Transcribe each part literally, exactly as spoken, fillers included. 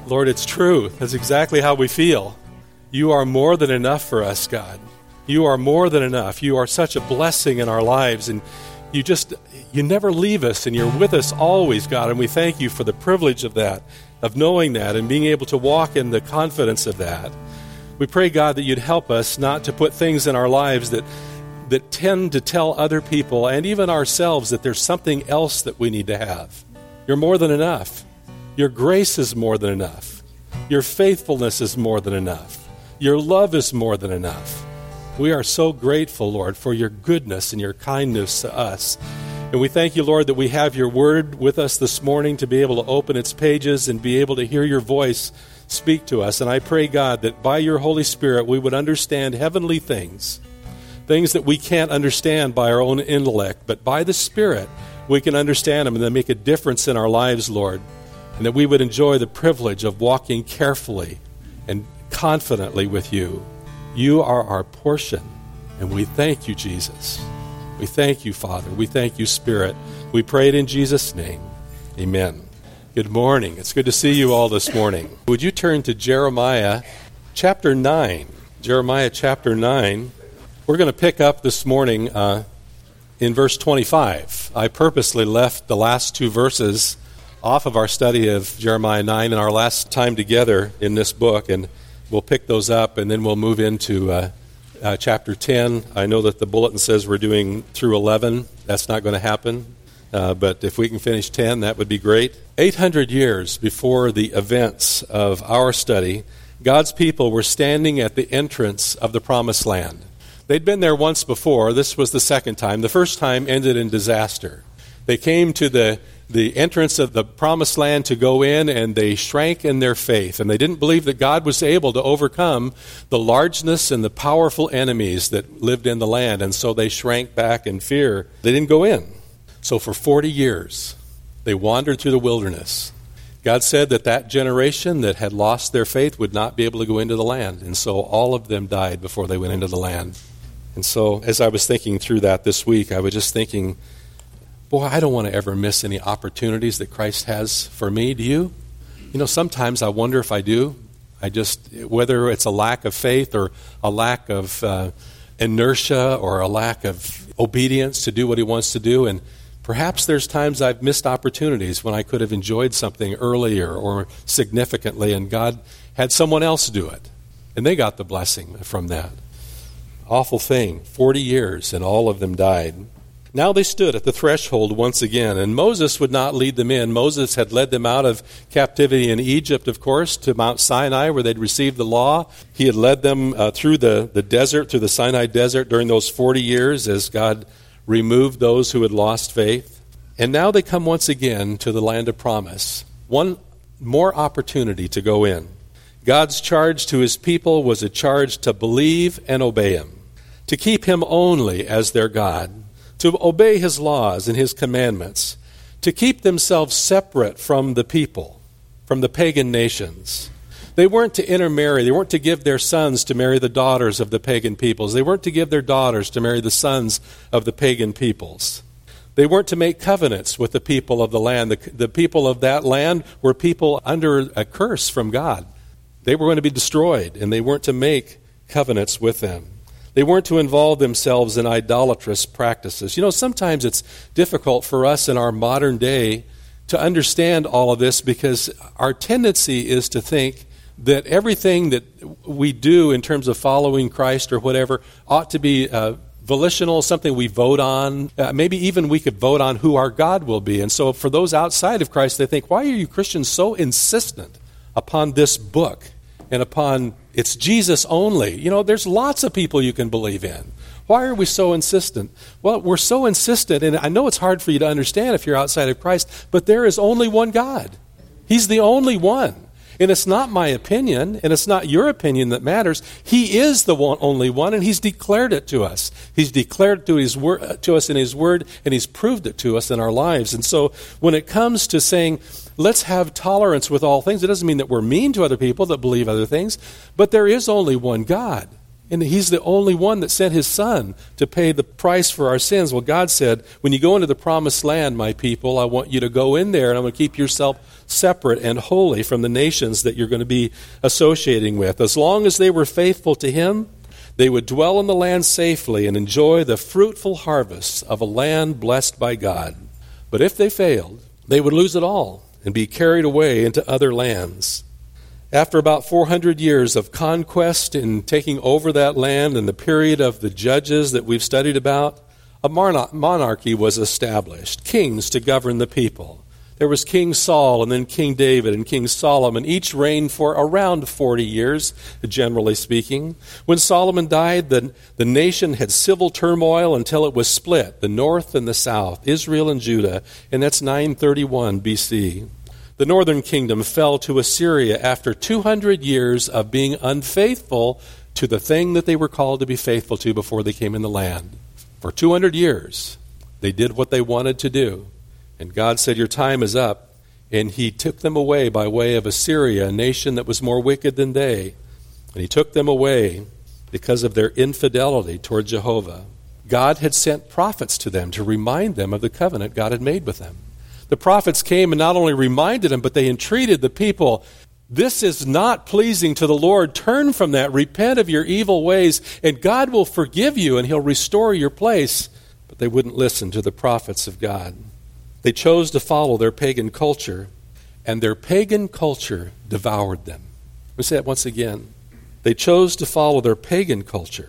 Lord, it's true. That's exactly how we feel. You are more than enough for us, God. You are more than enough. You are such a blessing in our lives, and you just, you never leave us, and you're with us always, God, and we thank you for the privilege of that, of knowing that, and being able to walk in the confidence of that. We pray, God, that you'd help us not to put things in our lives that that tend to tell other people and even ourselves that there's something else that we need to have. You're more than enough. Your grace is more than enough. Your faithfulness is more than enough. Your love is more than enough. We are so grateful, Lord, for your goodness and your kindness to us. And we thank you, Lord, that we have your word with us this morning to be able to open its pages and be able to hear your voice speak to us. And I pray, God, that by your Holy Spirit we would understand heavenly things, things that we can't understand by our own intellect, but by the Spirit we can understand them and they make a difference in our lives, Lord, and that we would enjoy the privilege of walking carefully and confidently with you. You are our portion, and we thank you, Jesus. We thank you, Father. We thank you, Spirit. We pray it in Jesus' name. Amen. Good morning. It's good to see you all this morning. Would you turn to Jeremiah chapter nine? Jeremiah chapter nine. We're going to pick up this morning uh, in verse twenty-five. I purposely left the last two verses off of our study of Jeremiah nine in our last time together in this book, and we'll pick those up, and then we'll move into uh, uh, chapter ten. I know that the bulletin says we're doing through eleven. That's not going to happen, uh, but if we can finish ten, that would be great. eight hundred years before the events of our study, God's people were standing at the entrance of the Promised Land. They'd been there once before. This was the second time. The first time ended in disaster. They came to the, the entrance of the Promised Land to go in, and they shrank in their faith. And they didn't believe that God was able to overcome the largeness and the powerful enemies that lived in the land. And so they shrank back in fear. They didn't go in. So for forty years, they wandered through the wilderness. God said that that generation that had lost their faith would not be able to go into the land. And so all of them died before they went into the land. And so as I was thinking through that this week, I was just thinking, boy, I don't want to ever miss any opportunities that Christ has for me. Do you? You know, sometimes I wonder if I do. I just, whether it's a lack of faith or a lack of uh, inertia or a lack of obedience to do what he wants to do. And perhaps there's times I've missed opportunities when I could have enjoyed something earlier or significantly, and God had someone else do it. And they got the blessing from that. Awful thing. Forty years, and all of them died. Now they stood at the threshold once again, and Moses would not lead them in. Moses had led them out of captivity in Egypt, of course, to Mount Sinai, where they'd received the law. He had led them uh, through the, the desert, through the Sinai desert during those forty years as God removed those who had lost faith. And now they come once again to the land of promise. One more opportunity to go in. God's charge to his people was a charge to believe and obey him, to keep him only as their God, to obey his laws and his commandments, to keep themselves separate from the people, from the pagan nations. They weren't to intermarry. They weren't to give their sons to marry the daughters of the pagan peoples. They weren't to give their daughters to marry the sons of the pagan peoples. They weren't to make covenants with the people of the land. The, the people of that land were people under a curse from God. They were going to be destroyed, and they weren't to make covenants with them. They weren't to involve themselves in idolatrous practices. You know, sometimes it's difficult for us in our modern day to understand all of this because our tendency is to think that everything that we do in terms of following Christ or whatever ought to be uh, volitional, something we vote on. Uh, maybe even we could vote on who our God will be. And so for those outside of Christ, they think, why are you Christians so insistent upon this book and upon it's Jesus only? You know, there's lots of people you can believe in. Why are we so insistent? Well, we're so insistent, and I know it's hard for you to understand if you're outside of Christ, but there is only one God. He's the only one. And it's not my opinion, and it's not your opinion that matters. He is the one, only one, and he's declared it to us. He's declared it to, his wor- to us in his word, and he's proved it to us in our lives. And so when it comes to saying, let's have tolerance with all things, it doesn't mean that we're mean to other people that believe other things, but there is only one God. And he's the only one that sent his son to pay the price for our sins. Well, God said, when you go into the promised land, my people, I want you to go in there and I'm going to keep yourself separate and holy from the nations that you're going to be associating with. As long as they were faithful to him, they would dwell in the land safely and enjoy the fruitful harvests of a land blessed by God. But if they failed, they would lose it all and be carried away into other lands. After about four hundred years of conquest and taking over that land and the period of the judges that we've studied about, a monarchy was established, kings to govern the people. There was King Saul and then King David and King Solomon. Each reigned for around forty years, generally speaking. When Solomon died, the, the nation had civil turmoil until it was split, the north and the south, Israel and Judah, and that's nine thirty-one B C. The northern kingdom fell to Assyria after two hundred years of being unfaithful to the thing that they were called to be faithful to before they came in the land. For two hundred years, they did what they wanted to do. And God said, your time is up. And he took them away by way of Assyria, a nation that was more wicked than they. And he took them away because of their infidelity toward Jehovah. God had sent prophets to them to remind them of the covenant God had made with them. The prophets came and not only reminded them, but they entreated the people, this is not pleasing to the Lord. Turn from that. Repent of your evil ways, and God will forgive you, and he'll restore your place. But they wouldn't listen to the prophets of God. They chose to follow their pagan culture, and their pagan culture devoured them. Let me say that once again. They chose to follow their pagan culture,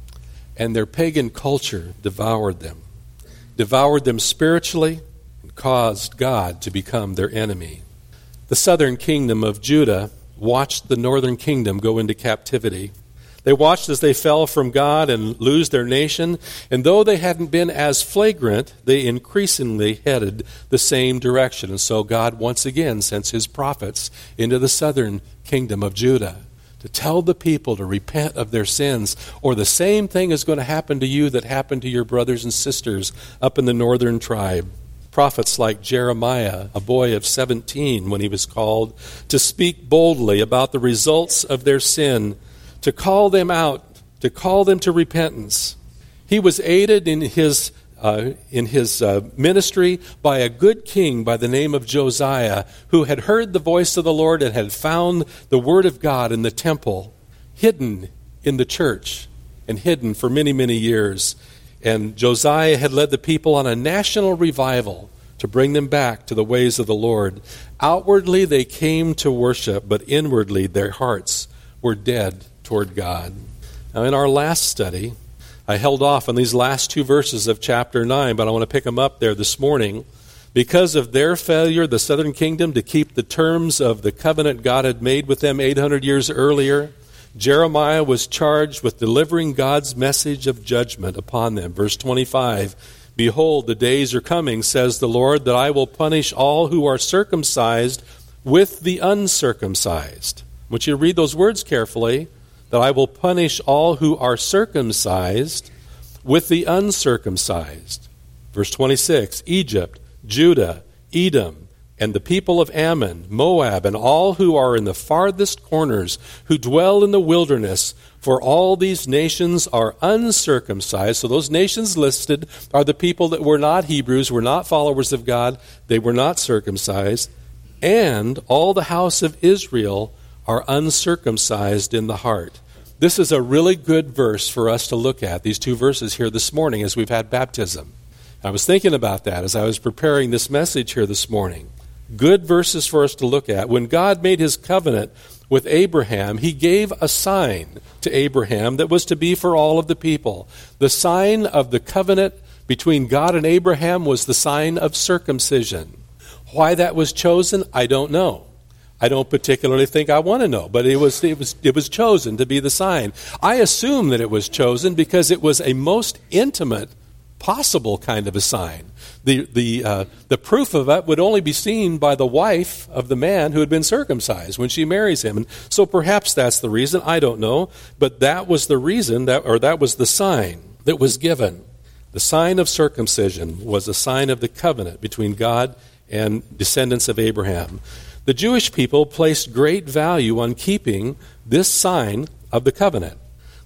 and their pagan culture devoured them. Devoured them spiritually, caused God to become their enemy. The southern kingdom of Judah watched the northern kingdom go into captivity. They watched as they fell from God and lose their nation, and though they hadn't been as flagrant, they increasingly headed the same direction. And so God once again sends his prophets into the southern kingdom of Judah to tell the people to repent of their sins, or the same thing is going to happen to you that happened to your brothers and sisters up in the northern tribe. Prophets like Jeremiah, a boy of seventeen when he was called, to speak boldly about the results of their sin, to call them out, to call them to repentance. He was aided in his uh, in his uh, ministry by a good king by the name of Josiah, who had heard the voice of the Lord and had found the word of God in the temple, hidden in the church, and hidden for many, many years. And Josiah had led the people on a national revival to bring them back to the ways of the Lord. Outwardly they came to worship, but inwardly their hearts were dead toward God. Now in our last study, I held off on these last two verses of chapter nine, but I want to pick them up there this morning. Because of their failure, the southern kingdom, to keep the terms of the covenant God had made with them eight hundred years earlier, Jeremiah was charged with delivering God's message of judgment upon them. Verse twenty-five, behold, the days are coming, says the Lord, that I will punish all who are circumcised with the uncircumcised. I want you to read those words carefully, that I will punish all who are circumcised with the uncircumcised. Verse twenty-six, Egypt, Judah, Edom, and the people of Ammon, Moab, and all who are in the farthest corners, who dwell in the wilderness, for all these nations are uncircumcised. So those nations listed are the people that were not Hebrews, were not followers of God, they were not circumcised, and all the house of Israel are uncircumcised in the heart. This is a really good verse for us to look at, these two verses here this morning as we've had baptism. I was thinking about that as I was preparing this message here this morning. Good verses for us to look at. When God made his covenant with Abraham, he gave a sign to Abraham that was to be for all of the people. The sign of the covenant between God and Abraham was the sign of circumcision. Why that was chosen, I don't know. I don't particularly think I want to know, but it was it was it was chosen to be the sign. I assume that it was chosen because it was a most intimate possible kind of a sign. The the uh, the proof of it would only be seen by the wife of the man who had been circumcised when she marries him. And so perhaps that's the reason, I don't know, but that was the reason that or that was the sign that was given. The sign of circumcision was a sign of the covenant between God and descendants of Abraham. The Jewish people placed great value on keeping this sign of the covenant.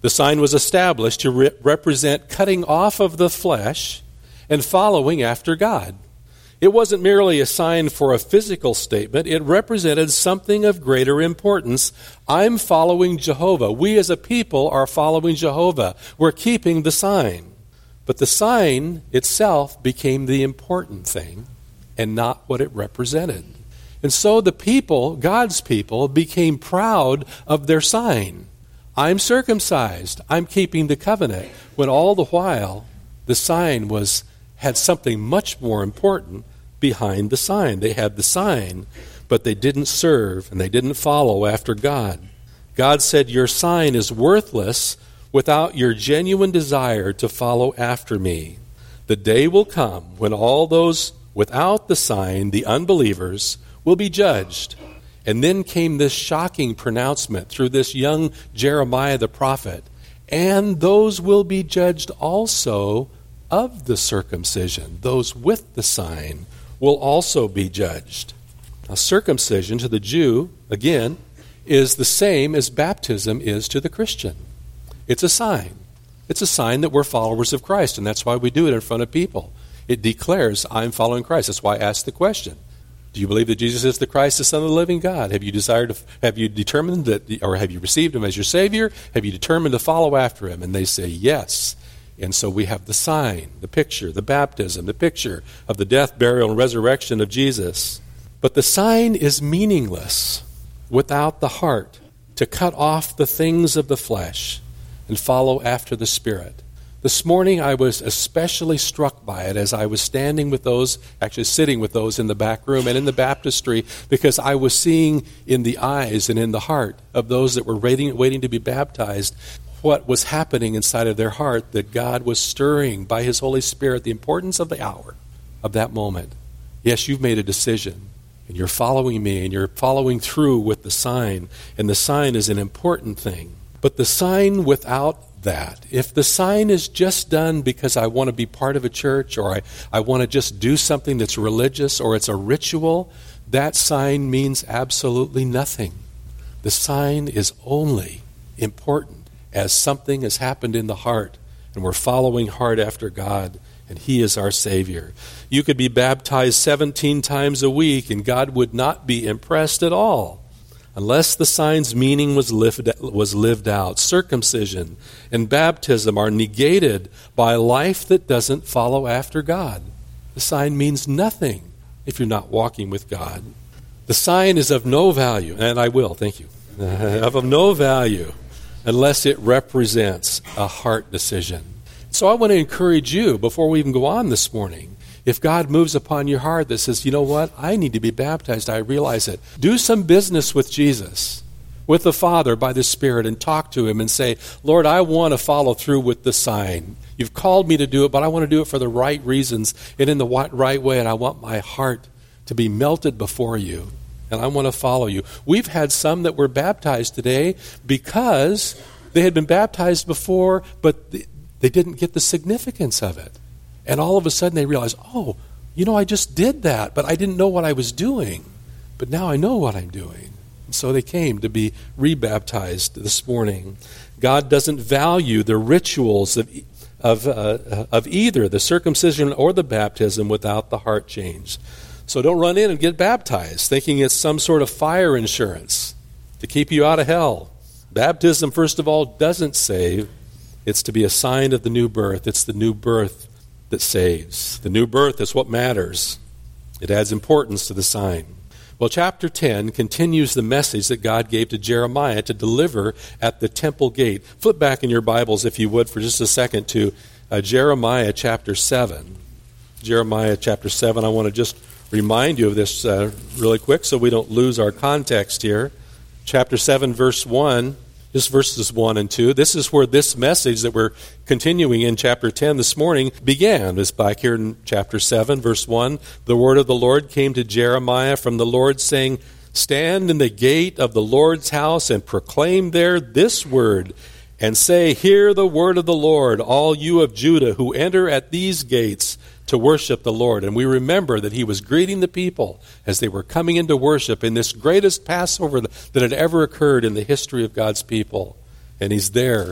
The sign was established to re- represent cutting off of the flesh and following after God. It wasn't merely a sign for a physical statement. It represented something of greater importance. I'm following Jehovah. We as a people are following Jehovah. We're keeping the sign. But the sign itself became the important thing and not what it represented. And so the people, God's people, became proud of their sign. I'm circumcised. I'm keeping the covenant. When all the while, the sign was had something much more important behind the sign. They had the sign, but they didn't serve and they didn't follow after God. God said, your sign is worthless without your genuine desire to follow after me. The day will come when all those without the sign, the unbelievers, will be judged. And then came this shocking pronouncement through this young Jeremiah the prophet. And those will be judged also of the circumcision. Those with the sign will also be judged. Now, circumcision to the Jew, again, is the same as baptism is to the Christian. It's a sign. It's a sign that we're followers of Christ, and that's why we do it in front of people. It declares, I'm following Christ. That's why I asked the question. Do you believe that Jesus is the Christ, the Son of the living God? Have you desired to, have you determined that, or have you received him as your Savior? Have you determined to follow after him? And they say, yes. And so we have the sign, the picture, the baptism, the picture of the death, burial, and resurrection of Jesus. But the sign is meaningless without the heart to cut off the things of the flesh and follow after the Spirit. This morning I was especially struck by it as I was standing with those, actually sitting with those in the back room and in the baptistry, because I was seeing in the eyes and in the heart of those that were waiting, waiting to be baptized what was happening inside of their heart, that God was stirring by his Holy Spirit the importance of the hour, of that moment. Yes, you've made a decision, and you're following me, and you're following through with the sign, and the sign is an important thing. But the sign without that, if the sign is just done because I want to be part of a church, or I, I want to just do something that's religious, or it's a ritual, that sign means absolutely nothing. The sign is only important as something has happened in the heart, and we're following hard after God, and he is our Savior. You could be baptized seventeen times a week, and God would not be impressed at all unless the sign's meaning was lived, was lived out. Circumcision and baptism are negated by a life that doesn't follow after God. The sign means nothing if you're not walking with God. The sign is of no value, and I will, thank you, of no value unless it represents a heart decision. So I want to encourage you, before we even go on this morning, if God moves upon your heart that says, you know what, I need to be baptized, I realize it. Do some business with Jesus, with the Father by the Spirit, and talk to him and say, Lord, I want to follow through with the sign. You've called me to do it, but I want to do it for the right reasons and in the right way, and I want my heart to be melted before you, and I want to follow you. We've had some that were baptized today because they had been baptized before, but they didn't get the significance of it. And all of a sudden they realize, oh, you know, I just did that, but I didn't know what I was doing. But now I know what I'm doing. And so they came to be rebaptized this morning. God doesn't value the rituals of of uh, of either the circumcision or the baptism without the heart change. So don't run in and get baptized thinking it's some sort of fire insurance to keep you out of hell. Baptism, first of all, doesn't save. It's to be a sign of the new birth. It's the new birth that saves. The new birth is what matters. It adds importance to the sign. Well, chapter ten continues the message that God gave to Jeremiah to deliver at the temple gate. Flip back in your Bibles, if you would, for just a second to uh, Jeremiah chapter seven. Jeremiah chapter seven, I want to just remind you of this uh, really quick so we don't lose our context here. Chapter seven, verse one, just verses one and two. This is where this message that we're continuing in chapter ten this morning began. It's back here in chapter seven, verse one. The word of the Lord came to Jeremiah from the Lord, saying, Stand in the gate of the Lord's house and proclaim there this word, and say, Hear the word of the Lord, all you of Judah who enter at these gates to worship the Lord. And we remember that he was greeting the people as they were coming into worship in this greatest Passover that had ever occurred in the history of God's people. And he's there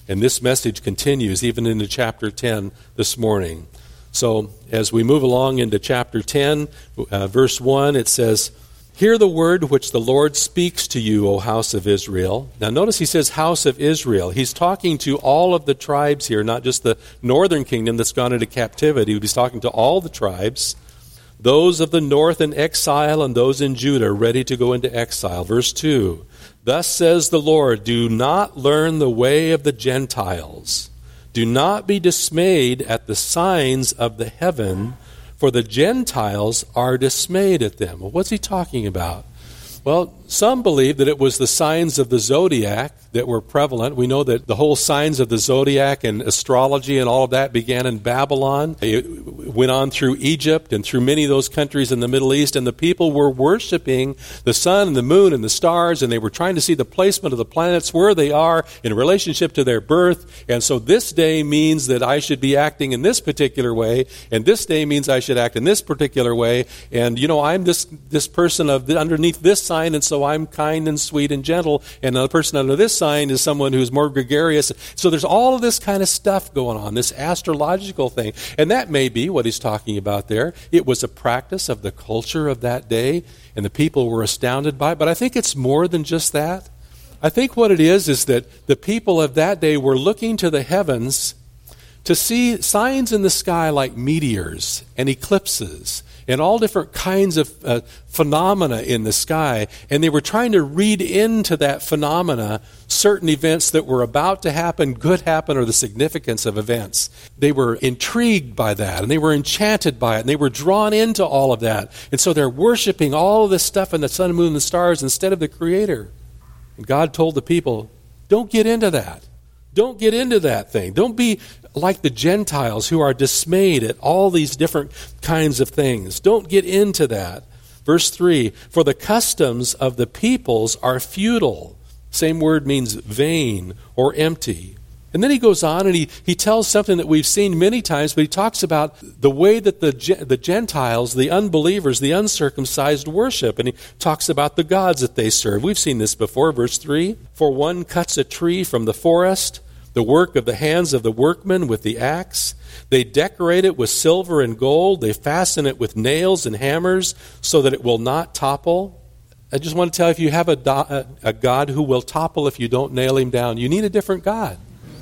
And this message continues even into chapter ten this morning. So as we move along into chapter ten, uh, verse one, it says, "Hear the word which the Lord speaks to you, O house of Israel." Now notice he says house of Israel. He's talking to all of the tribes here, not just the northern kingdom that's gone into captivity. He's talking to all the tribes. Those of the north in exile and those in Judah ready to go into exile. Verse two, "Thus says the Lord, do not learn the way of the Gentiles. Do not be dismayed at the signs of the heaven, for the Gentiles are dismayed at them." Well, what's he talking about? Well, some believe that it was the signs of the zodiac that were prevalent. We know that the whole signs of the zodiac and astrology and all of that began in Babylon. It went on through Egypt and through many of those countries in the Middle East, and the people were worshiping the sun and the moon and the stars, and they were trying to see the placement of the planets, where they are in relationship to their birth. And so this day means that I should be acting in this particular way, and this day means I should act in this particular way. And, you know, I'm this this person of the, underneath this sign, and so I'm kind and sweet and gentle, and the person under this sign is someone who's more gregarious. So there's all of this kind of stuff going on, this astrological thing. And that may be what he's talking about there. It was a practice of the culture of that day, and the people were astounded by it. But I think it's more than just that. I think what it is is that the people of that day were looking to the heavens to see signs in the sky like meteors and eclipses and all different kinds of uh, phenomena in the sky. And they were trying to read into that phenomena certain events that were about to happen, could happen, or the significance of events. They were intrigued by that, and they were enchanted by it, and they were drawn into all of that. And so they're worshiping all of this stuff in the sun, moon, and the stars instead of the Creator. And God told the people, don't get into that. Don't get into that thing. Don't be like the Gentiles who are dismayed at all these different kinds of things. Don't get into that. Verse three, "For the customs of the peoples are futile." Same word means vain or empty. And then he goes on and he, he tells something that we've seen many times, but he talks about the way that the, the Gentiles, the unbelievers, the uncircumcised worship. And he talks about the gods that they serve. We've seen this before. Verse three, "For one cuts a tree from the forest, the work of the hands of the workmen with the axe. They decorate it with silver and gold. They fasten it with nails and hammers so that it will not topple." I just want to tell you, if you have a, do- a God who will topple if you don't nail him down, you need a different God.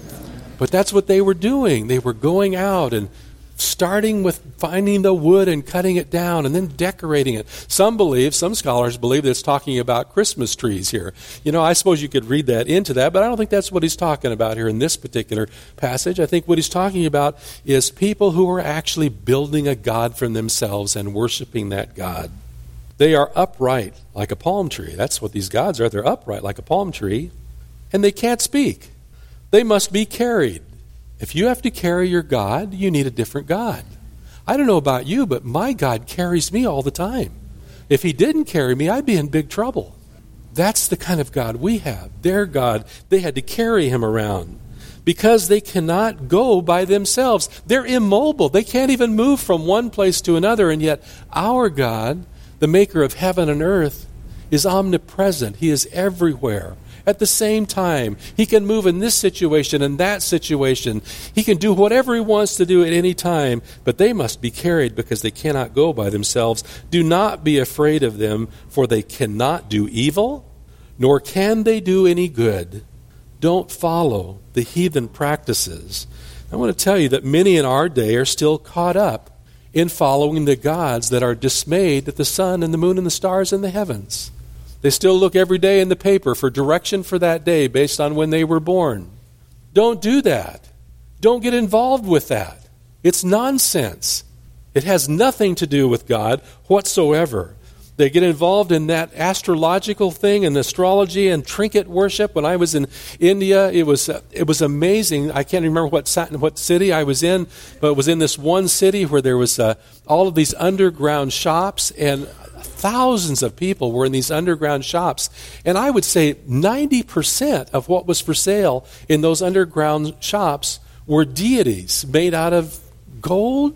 But that's what they were doing. They were going out and starting with finding the wood and cutting it down and then decorating it. Some believe, some scholars believe that it's talking about Christmas trees here. You know, I suppose you could read that into that, but I don't think that's what he's talking about here in this particular passage. I think what he's talking about is people who are actually building a God for themselves and worshiping that God. They are upright like a palm tree. That's what these gods are. They're upright like a palm tree, and they can't speak. They must be carried. If you have to carry your God, you need a different God. I don't know about you, but my God carries me all the time. If he didn't carry me, I'd be in big trouble. That's the kind of God we have. Their God, they had to carry him around because they cannot go by themselves. They're immobile. They can't even move from one place to another. And yet our God, the maker of heaven and earth, is omnipresent. He is everywhere. At the same time, he can move in this situation and that situation. He can do whatever he wants to do at any time, but they must be carried because they cannot go by themselves. Do not be afraid of them, for they cannot do evil, nor can they do any good. Don't follow the heathen practices. I want to tell you that many in our day are still caught up in following the gods that are dismayed at the sun and the moon and the stars in the heavens. They still look every day in the paper for direction for that day based on when they were born. Don't do that. Don't get involved with that. It's nonsense. It has nothing to do with God whatsoever. They get involved in that astrological thing and astrology and trinket worship. When I was in India, it was uh, it was amazing. I can't remember what what city I was in, but it was in this one city where there was uh, all of these underground shops, and thousands of people were in these underground shops. And I would say ninety percent of what was for sale in those underground shops were deities made out of gold,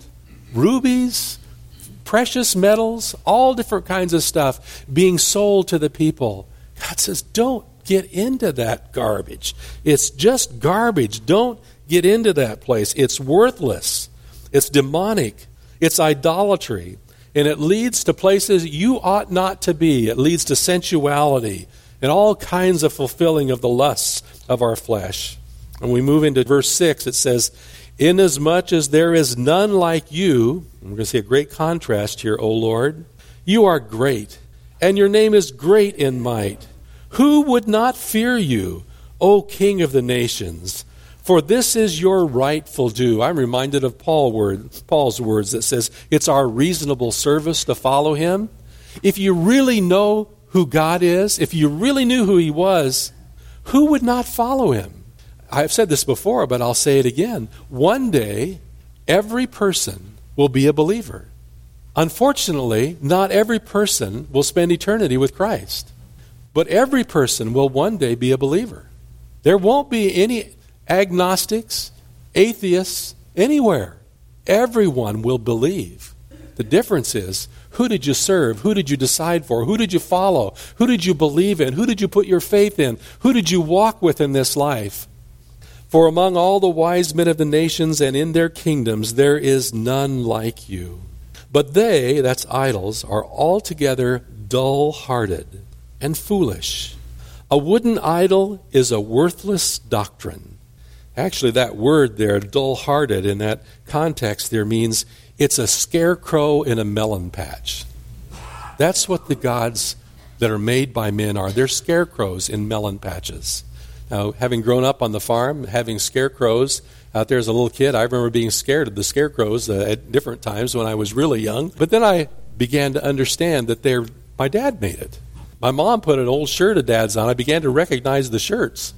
rubies, precious metals, all different kinds of stuff being sold to the people. God says, don't get into that garbage. It's just garbage. Don't get into that place. It's worthless. It's demonic. It's idolatry. And it leads to places you ought not to be. It leads to sensuality and all kinds of fulfilling of the lusts of our flesh. And we move into verse six, it says, inasmuch as there is none like you, and we're going to see a great contrast here, O Lord, you are great, and your name is great in might. Who would not fear you, O King of the nations? For this is your rightful due. I'm reminded of Paul word, Paul's words that says, it's our reasonable service to follow him. If you really know who God is, if you really knew who he was, who would not follow him? I've said this before, but I'll say it again. One day, every person will be a believer. Unfortunately, not every person will spend eternity with Christ. But every person will one day be a believer. There won't be any agnostics, atheists, anywhere. Everyone will believe. The difference is, who did you serve? Who did you decide for? Who did you follow? Who did you believe in? Who did you put your faith in? Who did you walk with in this life? For among all the wise men of the nations and in their kingdoms, there is none like you. But they, that's idols, are altogether dull-hearted and foolish. A wooden idol is a worthless doctrine. Actually, that word there, dull-hearted, in that context there means it's a scarecrow in a melon patch. That's what the gods that are made by men are. They're scarecrows in melon patches. Now, having grown up on the farm, having scarecrows out there as a little kid, I remember being scared of the scarecrows uh, at different times when I was really young. But then I began to understand that they're, my dad made it. My mom put an old shirt of Dad's on. I began to recognize the shirts.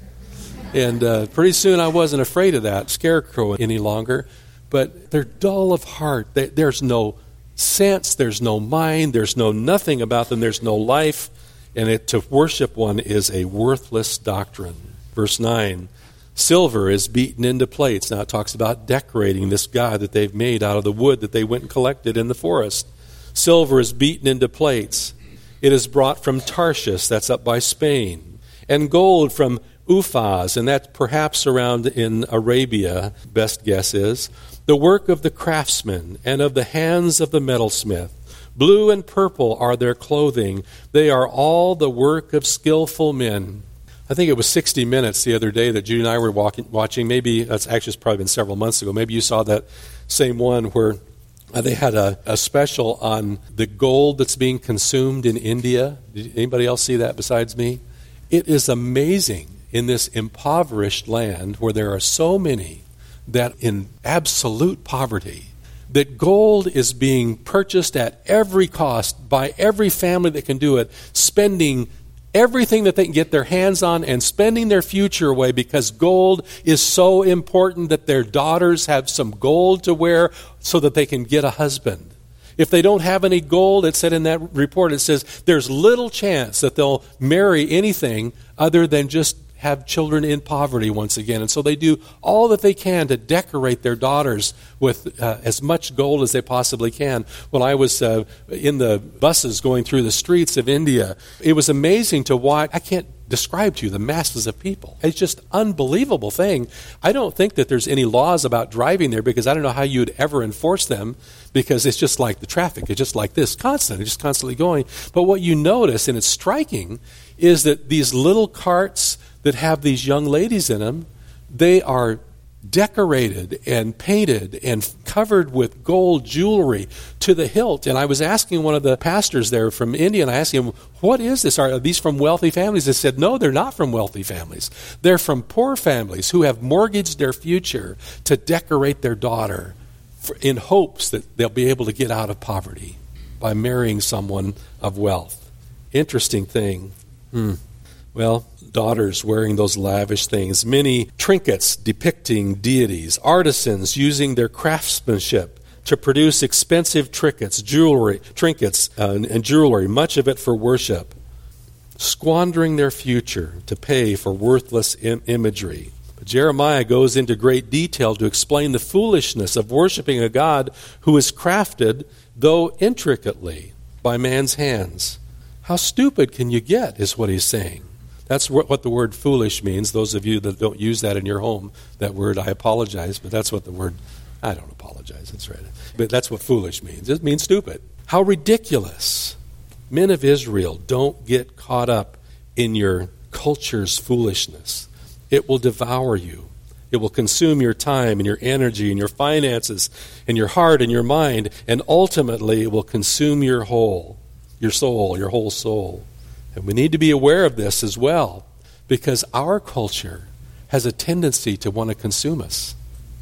And uh, pretty soon I wasn't afraid of that scarecrow any longer. But they're dull of heart. They, there's no sense. There's no mind. There's no nothing about them. There's no life. And it, to worship one is a worthless doctrine. Verse nine, silver is beaten into plates. Now it talks about decorating this god that they've made out of the wood that they went and collected in the forest. Silver is beaten into plates. It is brought from Tarshish, that's up by Spain. And gold from Uphaz, and that's perhaps around in Arabia, best guess is. The work of the craftsman and of the hands of the metalsmith. Blue and purple are their clothing. They are all the work of skillful men. I think it was sixty minutes the other day that Judy and I were walking, watching. Maybe, that's actually it's probably been several months ago. Maybe you saw that same one where uh, they had a, a special on the gold that's being consumed in India. Did anybody else see that besides me? It is amazing in this impoverished land where there are so many that in absolute poverty, that gold is being purchased at every cost by every family that can do it, spending everything that they can get their hands on and spending their future away because gold is so important that their daughters have some gold to wear so that they can get a husband. If they don't have any gold, it said in that report, it says there's little chance that they'll marry anything other than just have children in poverty once again. And so they do all that they can to decorate their daughters with uh, as much gold as they possibly can. When I was uh, in the buses going through the streets of India, it was amazing to watch. I can't describe to you the masses of people. It's just unbelievable thing. I don't think that there's any laws about driving there because I don't know how you'd ever enforce them because it's just like the traffic. It's just like this, constant. It's just constantly going. But what you notice, and it's striking, is that these little carts that have these young ladies in them, they are decorated and painted and covered with gold jewelry to the hilt. And I was asking one of the pastors there from India, and I asked him, what is this? Are these from wealthy families? They said, no, they're not from wealthy families. They're from poor families who have mortgaged their future to decorate their daughter for, in hopes that they'll be able to get out of poverty by marrying someone of wealth. Interesting thing. Hmm. Well, daughters wearing those lavish things, many trinkets depicting deities, artisans using their craftsmanship to produce expensive trinkets, jewelry, trinkets uh, and, and jewelry, much of it for worship, squandering their future to pay for worthless im- imagery. But Jeremiah goes into great detail to explain the foolishness of worshiping a God who is crafted, though intricately, by man's hands. How stupid can you get, is what he's saying. That's what, what the word foolish means. Those of you that don't use that in your home, that word, I apologize, but that's what the word, I don't apologize, that's right. But that's what foolish means. It means stupid. How ridiculous. Men of Israel, don't get caught up in your culture's foolishness. It will devour you. It will consume your time and your energy and your finances and your heart and your mind, and ultimately it will consume your whole, your soul, your whole soul. And we need to be aware of this as well, because our culture has a tendency to want to consume us,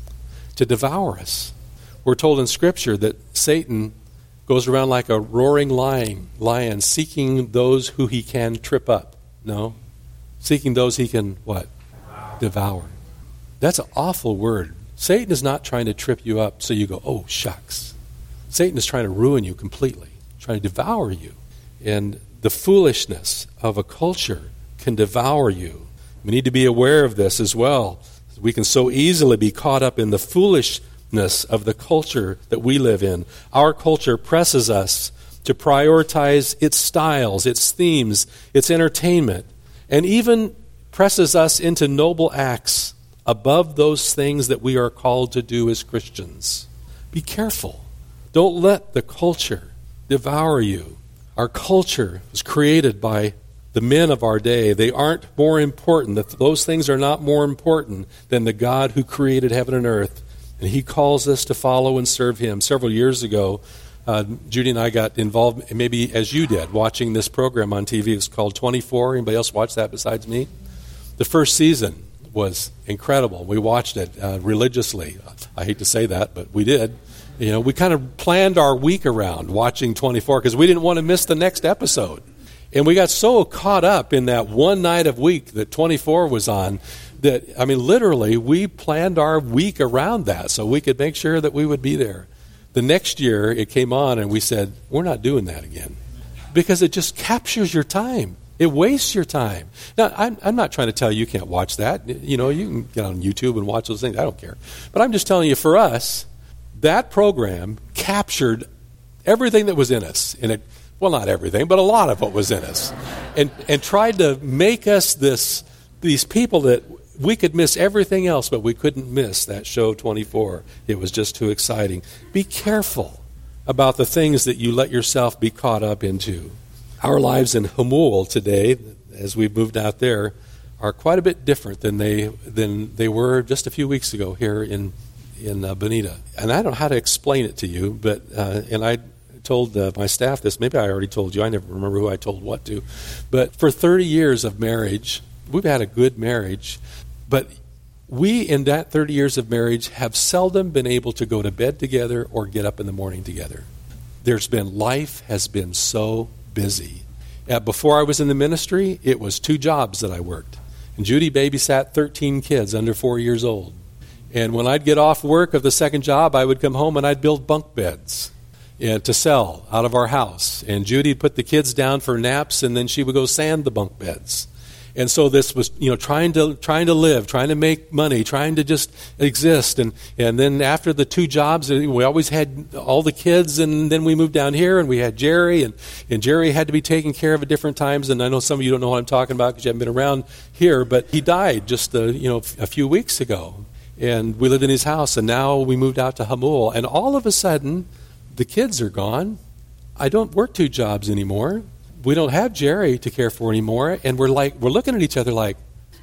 to devour us. We're told in Scripture that Satan goes around like a roaring lion, lion seeking those who he can trip up. No? Seeking those he can, what? Devour. That's an awful word. Satan is not trying to trip you up so you go, oh, shucks. Satan is trying to ruin you completely, trying to devour you. And the foolishness of a culture can devour you. We need to be aware of this as well. We can so easily be caught up in the foolishness of the culture that we live in. Our culture presses us to prioritize its styles, its themes, its entertainment, and even presses us into noble acts above those things that we are called to do as Christians. Be careful. Don't let the culture devour you. Our culture was created by the men of our day. They aren't more important. Those things are not more important than the God who created heaven and earth. And he calls us to follow and serve him. Several years ago, uh, Judy and I got involved, maybe as you did, watching this program on T V. It's called twenty-four. Anybody else watch that besides me? The first season was incredible. We watched it uh, religiously. I hate to say that, but we did. You know, we kind of planned our week around watching twenty-four because we didn't want to miss the next episode. And we got so caught up in that one night of week that twenty-four was on that, I mean, literally, we planned our week around that so we could make sure that we would be there. The next year, it came on and we said, we're not doing that again because it just captures your time. It wastes your time. Now, I'm, I'm not trying to tell you you can't watch that. You know, you can get on YouTube and watch those things. I don't care. But I'm just telling you, for us, that program captured everything that was in us. And it, well, not everything, but a lot of what was in us. And and tried to make us this these people that we could miss everything else, but we couldn't miss that show twenty-four. It was just too exciting. Be careful about the things that you let yourself be caught up into. Our lives in Hamul today, as we've moved out there, are quite a bit different than they than they were just a few weeks ago here in in uh, Bonita. And I don't know how to explain it to you, but uh, and I told uh, my staff this. Maybe I already told you. I never remember who I told what to. But for thirty years of marriage, we've had a good marriage, but we in that thirty years of marriage have seldom been able to go to bed together or get up in the morning together. There's been life has been so busy. Uh, before I was in the ministry, it was two jobs that I worked. And Judy babysat thirteen kids under four years old. And when I'd get off work of the second job, I would come home and I'd build bunk beds uh, to sell out of our house. And Judy'd put the kids down for naps, and then she would go sand the bunk beds. And so this was, you know, trying to trying to live, trying to make money, trying to just exist. And, and then after the two jobs, we always had all the kids, and then we moved down here, and we had Jerry, and, and Jerry had to be taken care of at different times. And I know some of you don't know what I'm talking about because you haven't been around here, but he died just, uh, you know, a few weeks ago. And we lived in his house, and now we moved out to Hamul. And all of a sudden, the kids are gone. I don't work two jobs anymore. We don't have Jerry to care for anymore, and we're like we're looking at each other like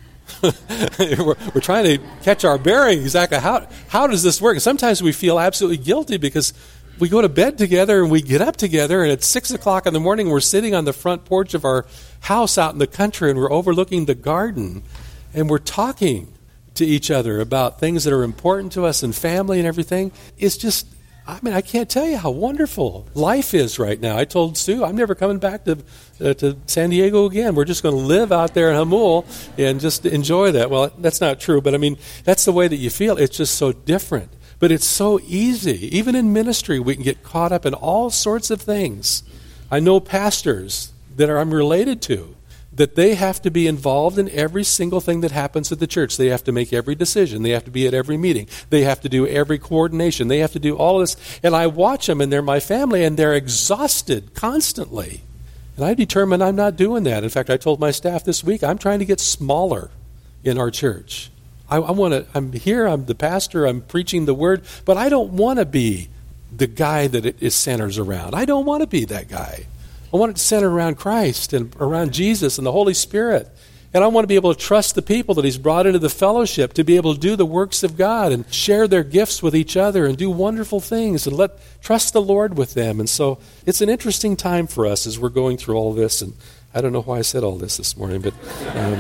we're, we're trying to catch our bearings. Exactly how how does this work? And sometimes we feel absolutely guilty because we go to bed together and we get up together, and it's six o'clock in the morning. We're sitting on the front porch of our house out in the country, and we're overlooking the garden, and we're talking to each other about things that are important to us and family and everything. It's just. I mean, I can't tell you how wonderful life is right now. I told Sue, I'm never coming back to uh, to San Diego again. We're just going to live out there in Hamul and just enjoy that. Well, that's not true, but I mean, that's the way that you feel. It's just so different. But it's so easy. Even in ministry, we can get caught up in all sorts of things. I know pastors that are, I'm related to, that they have to be involved in every single thing that happens at the church. They have to make every decision. They have to be at every meeting. They have to do every coordination. They have to do all of this. And I watch them, and they're my family, and they're exhausted constantly. And I determined I'm not doing that. In fact, I told my staff this week, I'm trying to get smaller in our church. I, I want to, I'm here, I'm the pastor, I'm preaching the word, but I don't want to be the guy that it, it centers around. I don't want to be that guy. I want it to center around Christ and around Jesus and the Holy Spirit. And I want to be able to trust the people that he's brought into the fellowship to be able to do the works of God and share their gifts with each other and do wonderful things and let trust the Lord with them. And so it's an interesting time for us as we're going through all this. And I don't know why I said all this this morning, but um,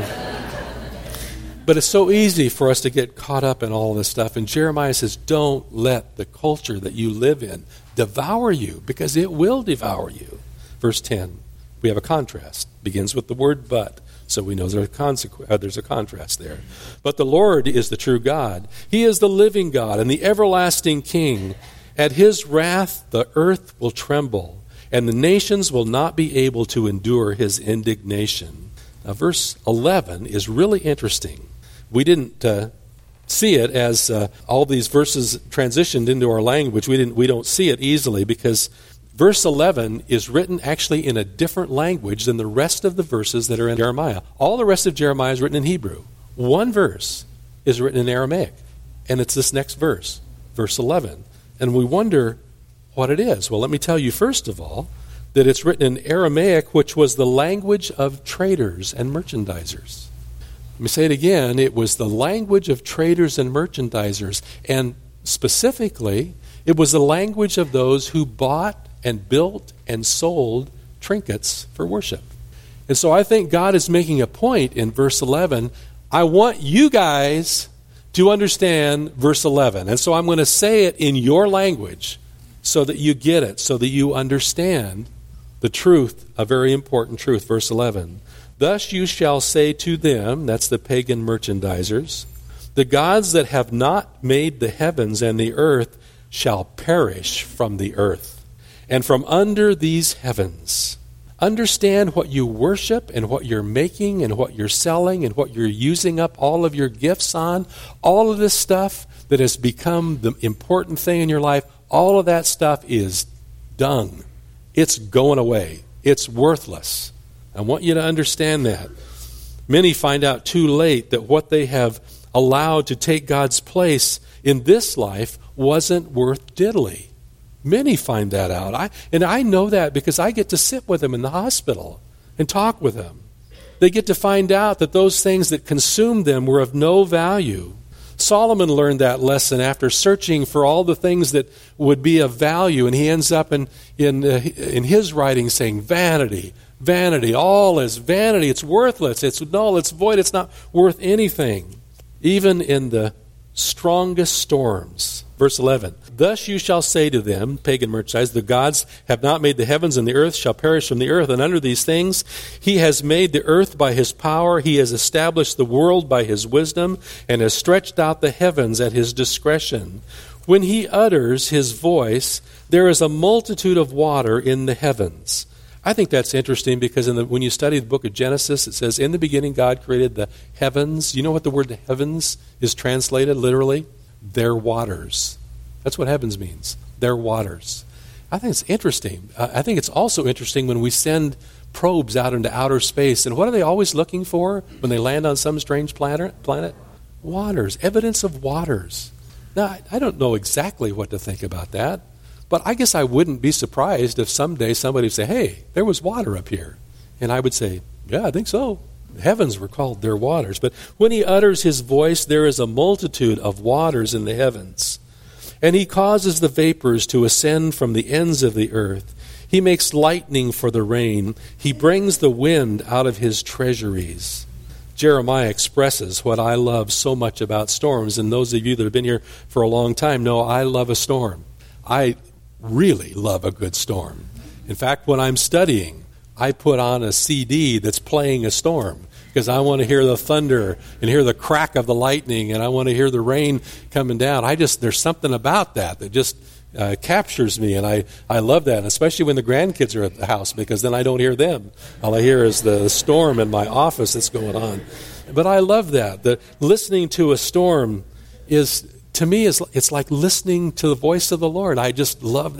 but it's so easy for us to get caught up in all this stuff. And Jeremiah says, don't let the culture that you live in devour you, because it will devour you. Verse ten, we have a contrast. Begins with the word but. So we know there's a, consequ- uh, there's a contrast there. But the Lord is the true God. He is the living God and the everlasting King. At his wrath the earth will tremble, and the nations will not be able to endure his indignation. Now, verse eleven is really interesting. We didn't uh, see it as uh, all these verses transitioned into our language. We didn't. We don't see it easily because verse eleven is written actually in a different language than the rest of the verses that are in Jeremiah. All the rest of Jeremiah is written in Hebrew. One verse is written in Aramaic, and it's this next verse, verse eleven. And we wonder what it is. Well, let me tell you first of all that it's written in Aramaic, which was the language of traders and merchandisers. Let me say it again. It was the language of traders and merchandisers, and specifically, it was the language of those who bought and built and sold trinkets for worship. And so I think God is making a point in verse eleven. I want you guys to understand verse eleven. And so I'm going to say it in your language so that you get it, so that you understand the truth, a very important truth. Verse eleven. Thus you shall say to them, that's the pagan merchandisers, the gods that have not made the heavens and the earth shall perish from the earth and from under these heavens. Understand what you worship and what you're making and what you're selling and what you're using up all of your gifts on. All of this stuff that has become the important thing in your life, all of that stuff is dung. It's going away. It's worthless. I want you to understand that. Many find out too late that what they have allowed to take God's place in this life wasn't worth diddly. Many find that out. I, and I know that because I get to sit with them in the hospital and talk with them. They get to find out that those things that consumed them were of no value. Solomon learned that lesson after searching for all the things that would be of value, and he ends up in, in, uh, in his writing saying, vanity, vanity, all is vanity. It's worthless. It's null. It's void. It's not worth anything. Even in the strongest storms. Verse eleven, thus you shall say to them, pagan merchandise, the gods have not made the heavens, and the earth shall perish from the earth. And under these things he has made the earth by his power. He has established the world by his wisdom, and has stretched out the heavens at his discretion. When he utters his voice, there is a multitude of water in the heavens. I think that's interesting because in the, when you study the book of Genesis, it says, in the beginning God created the heavens. You know what the word heavens is translated literally? Their waters. That's what heavens means. Their waters. I think it's interesting. Uh, I think it's also interesting when we send probes out into outer space. And what are they always looking for when they land on some strange planet? planet? Waters. Evidence of waters. Now, I, I don't know exactly what to think about that. But I guess I wouldn't be surprised if someday somebody would say, hey, there was water up here. And I would say, yeah, I think so. The heavens were called their waters. But when he utters his voice, there is a multitude of waters in the heavens. And he causes the vapors to ascend from the ends of the earth. He makes lightning for the rain. He brings the wind out of his treasuries. Jeremiah expresses what I love so much about storms. And those of you that have been here for a long time know I love a storm. I really love a good storm. In fact, when I'm studying, I put on a C D that's playing a storm because I want to hear the thunder and hear the crack of the lightning, and I want to hear the rain coming down. I just there's something about that that just uh, captures me, and I, I love that, and especially when the grandkids are at the house, because then I don't hear them. All I hear is the storm in my office that's going on. But I love that. The listening to a storm is, to me, is it's like listening to the voice of the Lord. I just love that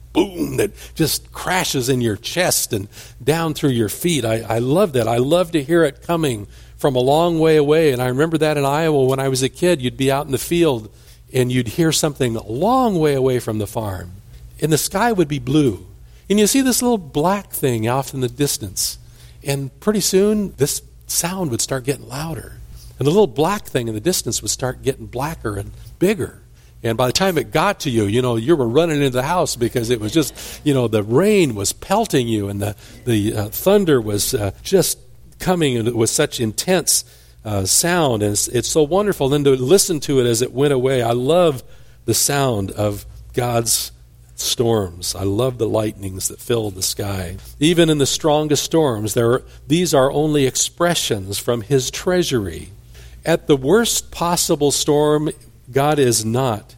boom that just crashes in your chest and down through your feet. I, I love that. I love to hear it coming from a long way away. And I remember that in Iowa when I was a kid. You'd be out in the field and you'd hear something a long way away from the farm. And the sky would be blue. And you see this little black thing off in the distance. And pretty soon, this sound would start getting louder. And the little black thing in the distance would start getting blacker and bigger. And by the time it got to you, you know, you were running into the house because it was just, you know, the rain was pelting you and the, the uh, thunder was uh, just coming with such intense uh, sound. And it's, it's so wonderful. And then to listen to it as it went away, I love the sound of God's storms. I love the lightnings that fill the sky. Even in the strongest storms, there are, these are only expressions from his treasury. At the worst possible storm, God is not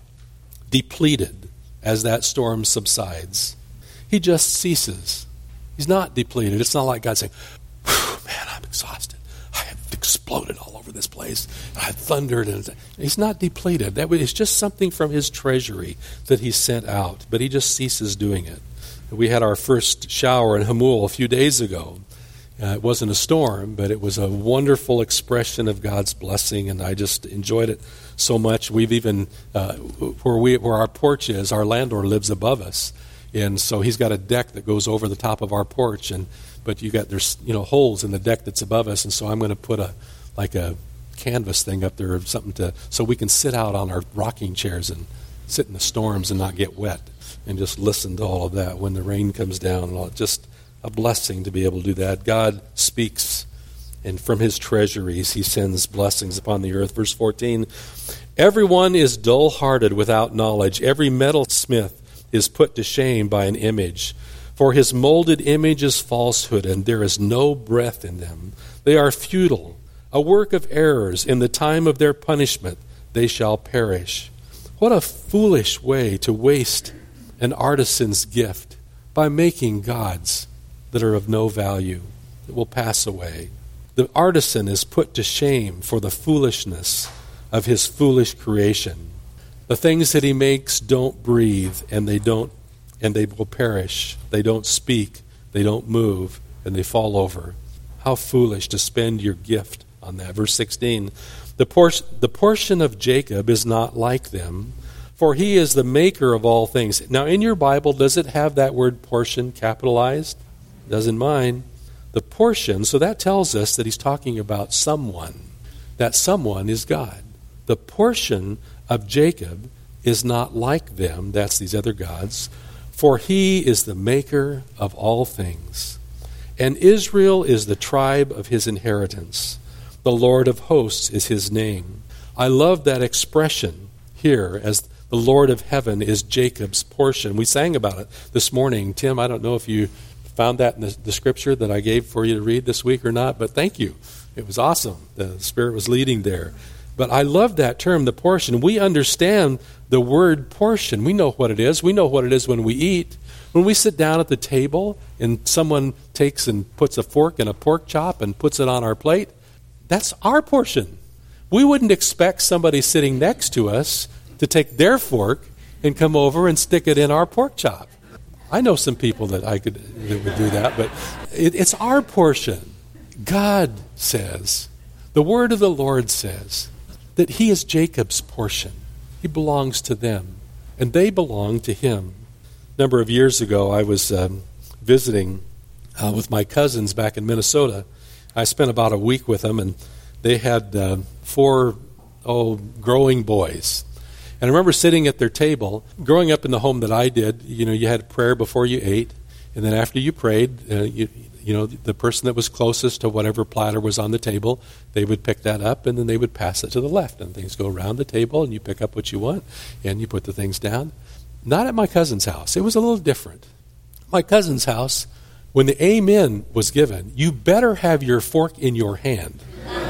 depleted as that storm subsides. He just ceases. He's not depleted. It's not like God saying, man, I'm exhausted. I have exploded all over this place. I thundered. And he's not depleted. That is just something from his treasury that he sent out. But he just ceases doing it. We had our first shower in Hamul a few days ago. Uh, it wasn't a storm, but it was a wonderful expression of God's blessing, and I just enjoyed it so much. We've even, uh, where we where our porch is, our landlord lives above us, and so he's got a deck that goes over the top of our porch, and but you got there's you know holes in the deck that's above us, and so I'm going to put a like a canvas thing up there or something to so we can sit out on our rocking chairs and sit in the storms and not get wet, and just listen to all of that when the rain comes down and all. Just a blessing to be able to do that. God speaks, and from his treasuries he sends blessings upon the earth. Verse fourteen, everyone is dull-hearted without knowledge. Every metalsmith is put to shame by an image. For his molded image is falsehood, and there is no breath in them. They are futile, a work of errors. In the time of their punishment they shall perish. What a foolish way to waste an artisan's gift by making gods that are of no value, that will pass away. The artisan is put to shame for the foolishness of his foolish creation. The things that he makes don't breathe, and they don't, and they will perish. They don't speak, they don't move, and they fall over. How foolish to spend your gift on that. Verse sixteen, the portion, the portion of Jacob is not like them, for he is the maker of all things. Now, in your Bible, does it have that word portion capitalized? Does in mine. The portion, so that tells us that he's talking about someone. That someone is God. The portion of Jacob is not like them, that's these other gods, for he is the maker of all things. And Israel is the tribe of his inheritance. The Lord of hosts is his name. I love that expression here, as the Lord of heaven is Jacob's portion. We sang about it this morning. Tim, I don't know if you found that in the, the scripture that I gave for you to read this week or not, but thank you. It was awesome. The Spirit was leading there. But I love that term, the portion. We understand the word portion. We know what it is. We know what it is when we eat. When we sit down at the table and someone takes and puts a fork and a pork chop and puts it on our plate, that's our portion. We wouldn't expect somebody sitting next to us to take their fork and come over and stick it in our pork chop. I know some people that I could that would do that, but it, it's our portion. God says, the word of the Lord says, that he is Jacob's portion. He belongs to them, and they belong to him. A number of years ago, I was um, visiting uh, with my cousins back in Minnesota. I spent about a week with them, and they had uh, four oh, growing boys. And I remember sitting at their table. Growing up in the home that I did, you know, you had prayer before you ate, and then after you prayed, uh, you, you know, the person that was closest to whatever platter was on the table, they would pick that up, and then they would pass it to the left. And things go around the table, and you pick up what you want, and you put the things down. Not at my cousin's house. It was a little different. My cousin's house, when the amen was given, you better have your fork in your hand.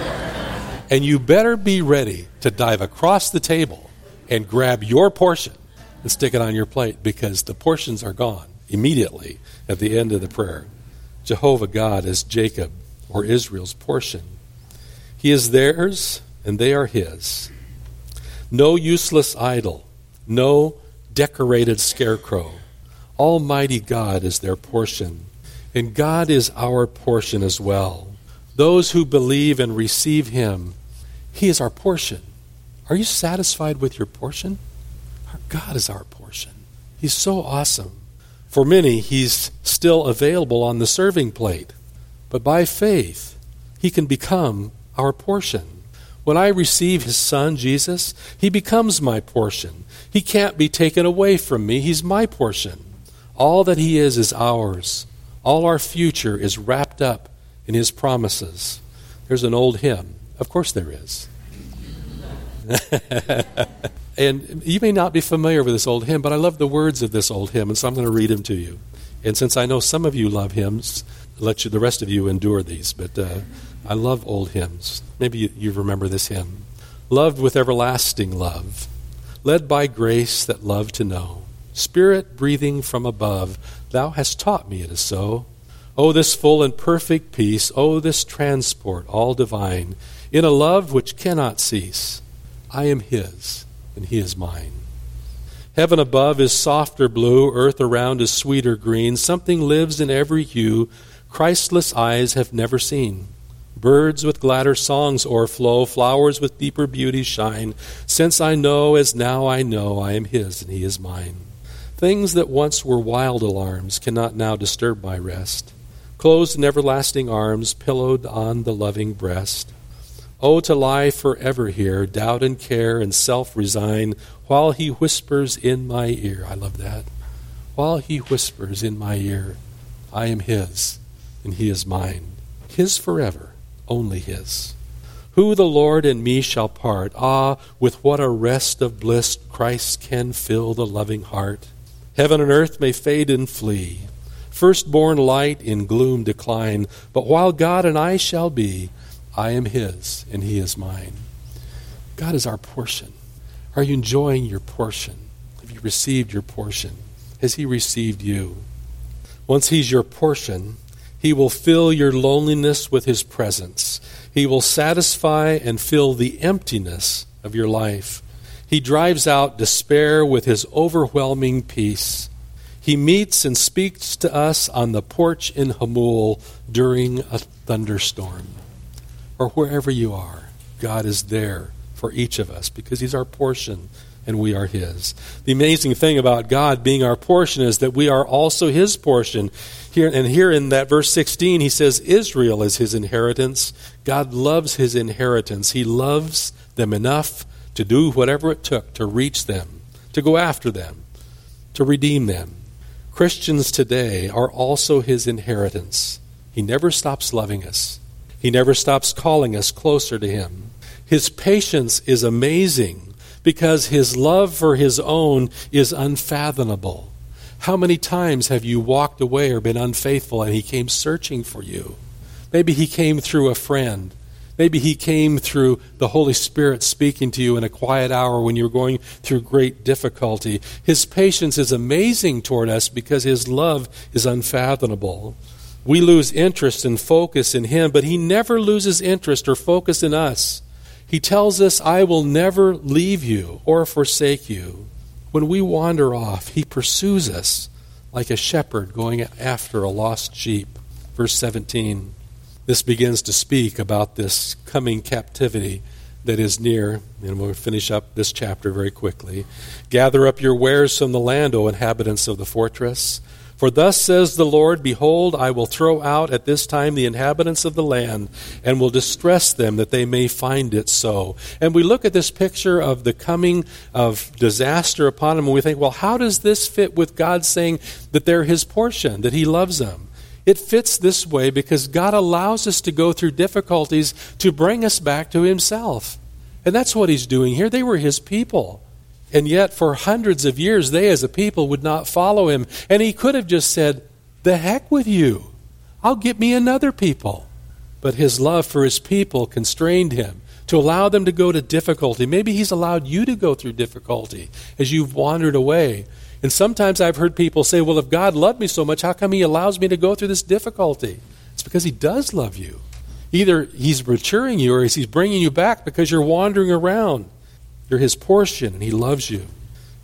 And you better be ready to dive across the table and grab your portion and stick it on your plate, because the portions are gone immediately at the end of the prayer. Jehovah God is Jacob, or Israel's portion. He is theirs, and they are his. No useless idol, no decorated scarecrow. Almighty God is their portion, and God is our portion as well. Those who believe and receive him, he is our portion. Are you satisfied with your portion? Our God is our portion. He's so awesome. For many, he's still available on the serving plate. But by faith, he can become our portion. When I receive his son, Jesus, he becomes my portion. He can't be taken away from me. He's my portion. All that he is is ours. All our future is wrapped up in his promises. There's an old hymn. Of course there is. And you may not be familiar with this old hymn, but I love the words of this old hymn, and so I'm going to read them to you. And since I know some of you love hymns, I'll let you, the rest of you endure these, but uh, I love old hymns. Maybe you, you remember this hymn. Loved with everlasting love, led by grace that love to know, Spirit breathing from above, thou hast taught me it is so. Oh, this full and perfect peace, oh, this transport all divine, in a love which cannot cease. I am his, and he is mine. Heaven above is softer blue, earth around is sweeter green. Something lives in every hue Christless eyes have never seen. Birds with gladder songs o'erflow, flowers with deeper beauty shine. Since I know, as now I know, I am his, and he is mine. Things that once were wild alarms cannot now disturb my rest. Closed in everlasting arms, pillowed on the loving breast. Oh, to lie forever here, doubt and care and self resign, while he whispers in my ear. I love that. While he whispers in my ear, I am his, and he is mine. His forever, only his. Who the Lord and me shall part? Ah, with what a rest of bliss Christ can fill the loving heart. Heaven and earth may fade and flee, firstborn light in gloom decline, but while God and I shall be, I am his, and he is mine. God is our portion. Are you enjoying your portion? Have you received your portion? Has he received you? Once he's your portion, he will fill your loneliness with his presence. He will satisfy and fill the emptiness of your life. He drives out despair with his overwhelming peace. He meets and speaks to us on the porch in Hamul during a thunderstorm. Or wherever you are, God is there for each of us because he's our portion and we are his. The amazing thing about God being our portion is that we are also his portion. Here and here in that verse sixteen, he says Israel is his inheritance. God loves his inheritance. He loves them enough to do whatever it took to reach them, to go after them, to redeem them. Christians today are also his inheritance. He never stops loving us. He never stops calling us closer to him. His patience is amazing because his love for his own is unfathomable. How many times have you walked away or been unfaithful and he came searching for you? Maybe he came through a friend. Maybe he came through the Holy Spirit speaking to you in a quiet hour when you're going through great difficulty. His patience is amazing toward us because his love is unfathomable. We lose interest and focus in him, but he never loses interest or focus in us. He tells us, I will never leave you or forsake you. When we wander off, he pursues us like a shepherd going after a lost sheep. Verse seventeen, this begins to speak about this coming captivity that is near, and we'll finish up this chapter very quickly. Gather up your wares from the land, O inhabitants of the fortress. For thus says the Lord, behold, I will throw out at this time the inhabitants of the land, and will distress them that they may find it so. And we look at this picture of the coming of disaster upon them, and we think, well, how does this fit with God saying that they're his portion, that he loves them? It fits this way because God allows us to go through difficulties to bring us back to himself. And that's what he's doing here. They were his people. And yet, for hundreds of years, they as a people would not follow him. And he could have just said, the heck with you. I'll get me another people. But his love for his people constrained him to allow them to go to difficulty. Maybe he's allowed you to go through difficulty as you've wandered away. And sometimes I've heard people say, well, if God loved me so much, how come he allows me to go through this difficulty? It's because he does love you. Either he's maturing you or he's bringing you back because you're wandering around. You're his portion, and he loves you.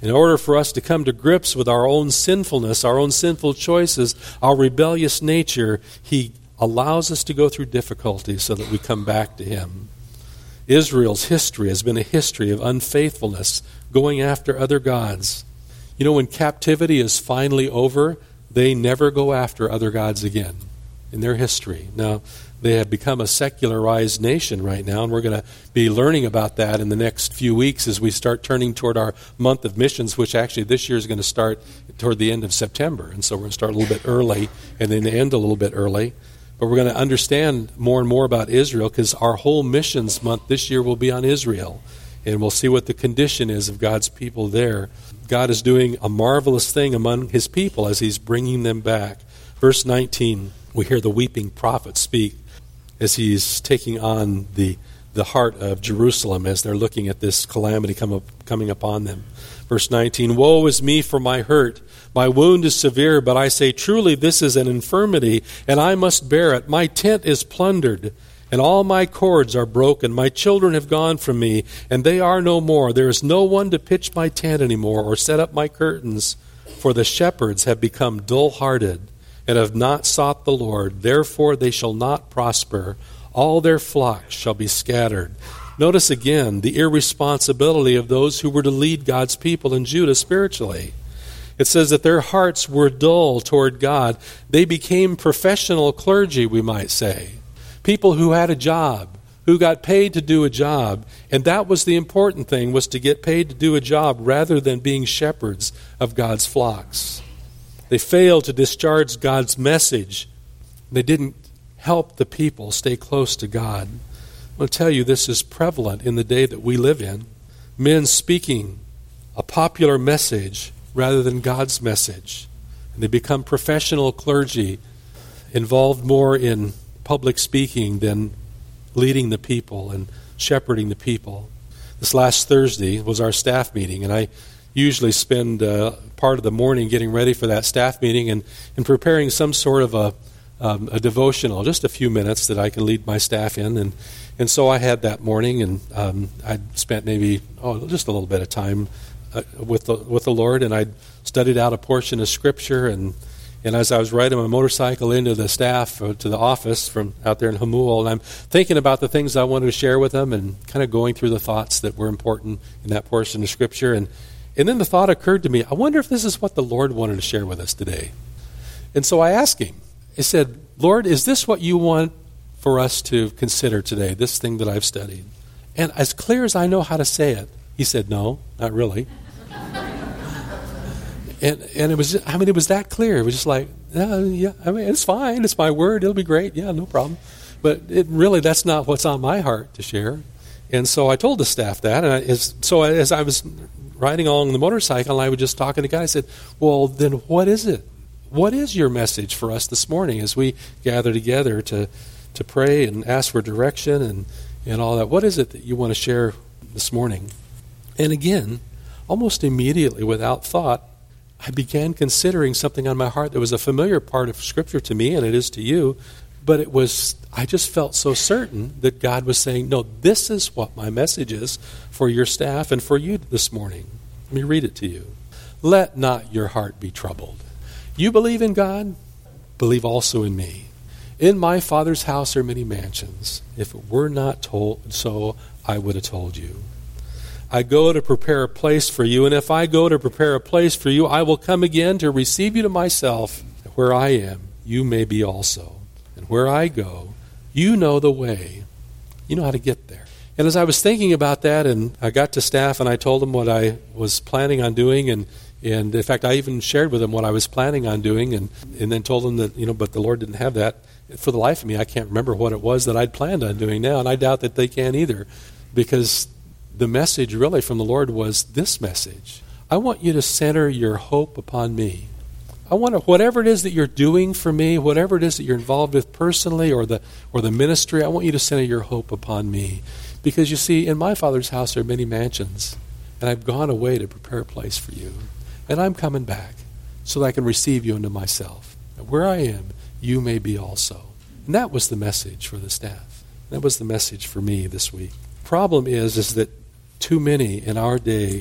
In order for us to come to grips with our own sinfulness, our own sinful choices, our rebellious nature, He allows us to go through difficulties so that we come back to Him. Israel's history has been a history of unfaithfulness, going after other gods. You know, when captivity is finally over, they never go after other gods again in their history. Now, they have become a secularized nation right now, and we're going to be learning about that in the next few weeks as we start turning toward our month of missions, which actually this year is going to start toward the end of September. And so we're going to start a little bit early and then end a little bit early. But we're going to understand more and more about Israel because our whole missions month this year will be on Israel. And we'll see what the condition is of God's people there. God is doing a marvelous thing among His people as He's bringing them back. Verse nineteen, we hear the weeping prophet speak as he's taking on the the heart of Jerusalem as they're looking at this calamity come up, coming upon them. Verse nineteen, woe is me for my hurt. My wound is severe, but I say, truly this is an infirmity, and I must bear it. My tent is plundered, and all my cords are broken. My children have gone from me, and they are no more. There is no one to pitch my tent anymore or set up my curtains, for the shepherds have become dull-hearted and have not sought the Lord. Therefore they shall not prosper. All their flocks shall be scattered. Notice again the irresponsibility of those who were to lead God's people in Judah spiritually. It says that their hearts were dull toward God. They became professional clergy, we might say. People who had a job, who got paid to do a job. And that was the important thing, was to get paid to do a job rather than being shepherds of God's flocks. They failed to discharge God's message. They didn't help the people stay close to God. I want to tell you, this is prevalent in the day that we live in. Men speaking a popular message rather than God's message. And they become professional clergy, involved more in public speaking than leading the people and shepherding the people. This last Thursday was our staff meeting, and I usually spend uh, part of the morning getting ready for that staff meeting and, and preparing some sort of a, um, a devotional, just a few minutes that I can lead my staff in. And, and so I had that morning, and um, I'd spent maybe oh, just a little bit of time uh, with the with the Lord, and I'd studied out a portion of Scripture. And, and as I was riding my motorcycle into the staff, uh, to the office from out there in Hamul, and I'm thinking about the things I wanted to share with them and kind of going through the thoughts that were important in that portion of Scripture. And And then the thought occurred to me, I wonder if this is what the Lord wanted to share with us today. And so I asked Him, I said, Lord, is this what you want for us to consider today, this thing that I've studied? And as clear as I know how to say it, He said, no, not really. and and it was, just, I mean, it was that clear. It was just like, yeah, yeah, I mean, it's fine. It's my word. It'll be great. Yeah, no problem. But it really, that's not what's on my heart to share. And so I told the staff that. And I, as, so as I was riding along the motorcycle, and I was just talking to God. I said, well, then what is it? What is your message for us this morning as we gather together to to pray and ask for direction and, and all that? What is it that you want to share this morning? And again, almost immediately, without thought, I began considering something on my heart that was a familiar part of Scripture to me, and it is to you. But it was, I just felt so certain that God was saying, no, this is what my message is for your staff and for you this morning. Let me read it to you. Let not your heart be troubled. You believe in God, believe also in me. In my Father's house are many mansions. If it were not told so, I would have told you. I go to prepare a place for you, and if I go to prepare a place for you, I will come again to receive you to myself. Where I am, you may be also. And where I go, you know the way. You know how to get there. And as I was thinking about that, and I got to staff, and I told them what I was planning on doing, and and in fact, I even shared with them what I was planning on doing, and, and then told them that, you know, but the Lord didn't have that. For the life of me, I can't remember what it was that I'd planned on doing now, and I doubt that they can either, because the message really from the Lord was this message. I want you to center your hope upon me. I want to, whatever it is that you're doing for me, whatever it is that you're involved with personally or the or the ministry, I want you to center your hope upon me. Because you see, in my Father's house there are many mansions, and I've gone away to prepare a place for you. And I'm coming back so that I can receive you into myself. And where I am, you may be also. And that was the message for the staff. That was the message for me this week. Problem is, is that too many in our day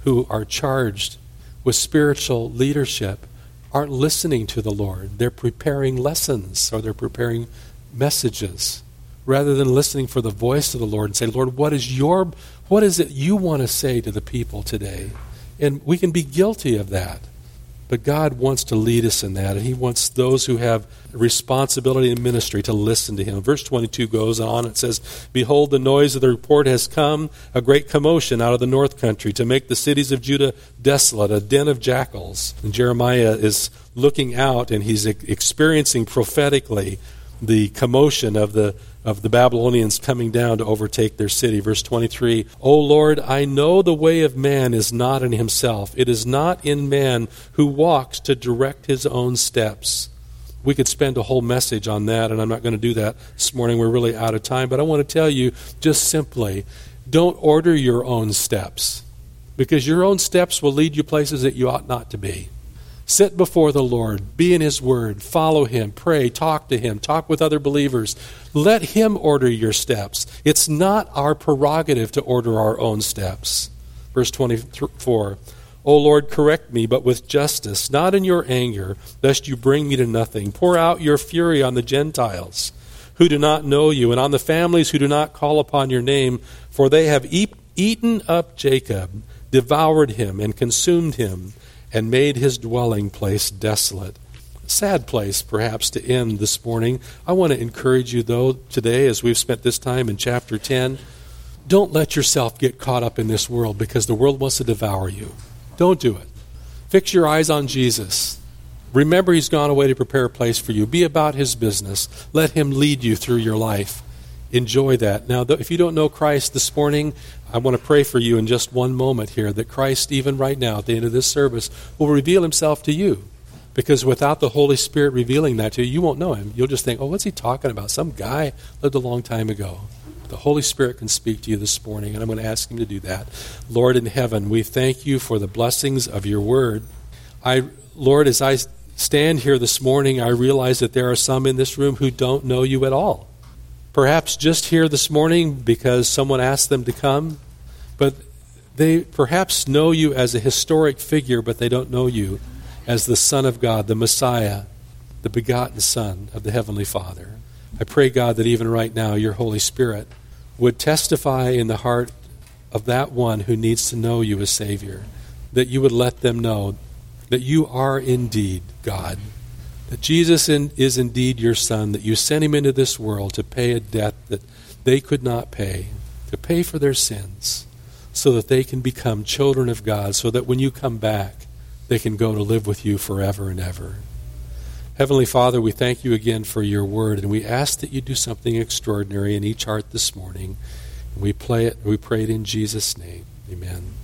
who are charged with spiritual leadership aren't listening to the Lord. They're preparing lessons or they're preparing messages rather than listening for the voice of the Lord and say, Lord, what is your, what is it you want to say to the people today? And we can be guilty of that. But God wants to lead us in that, and he wants those who have responsibility in ministry to listen to him. Verse twenty-two goes on. It says, Behold, the noise of the report has come, a great commotion out of the north country, to make the cities of Judah desolate, a den of jackals. And Jeremiah is looking out, and he's experiencing prophetically the commotion of the of the Babylonians coming down to overtake their city. Verse twenty-three, O Lord, I know the way of man is not in himself. It is not in man who walks to direct his own steps. We could spend a whole message on that, and I'm not going to do that this morning. We're really out of time. But I want to tell you just simply, don't order your own steps, because your own steps will lead you places that you ought not to be. Sit before the Lord, be in his word, follow him, pray, talk to him, talk with other believers. Let him order your steps. It's not our prerogative to order our own steps. Verse twenty-four, O Lord, correct me, but with justice, not in your anger, lest you bring me to nothing. Pour out your fury on the Gentiles who do not know you, and on the families who do not call upon your name, for they have e- eaten up Jacob, devoured him, and consumed him, and made his dwelling place desolate. Sad place, perhaps, to end this morning. I want to encourage you, though, today, as we've spent this time in chapter ten, don't let yourself get caught up in this world, because the world wants to devour you. Don't do it. Fix your eyes on Jesus. Remember, he's gone away to prepare a place for you. Be about his business. Let him lead you through your life. Enjoy that. Now, if you don't know Christ this morning, I want to pray for you in just one moment here, that Christ, even right now at the end of this service, will reveal himself to you. Because without the Holy Spirit revealing that to you, you won't know him. You'll just think, oh, what's he talking about? Some guy lived a long time ago. The Holy Spirit can speak to you this morning, and I'm going to ask him to do that. Lord in heaven, we thank you for the blessings of your word. I, Lord, as I stand here this morning, I realize that there are some in this room who don't know you at all. Perhaps just here this morning because someone asked them to come, but they perhaps know you as a historic figure, but they don't know you as the Son of God, the Messiah, the begotten Son of the Heavenly Father. I pray, God, that even right now your Holy Spirit would testify in the heart of that one who needs to know you as Savior, that you would let them know that you are indeed God, that Jesus in, is indeed your Son, that you sent him into this world to pay a debt that they could not pay, to pay for their sins, so that they can become children of God, so that when you come back, they can go to live with you forever and ever. Heavenly Father, we thank you again for your word, and we ask that you do something extraordinary in each heart this morning. And we, play it, we pray it in Jesus' name. Amen.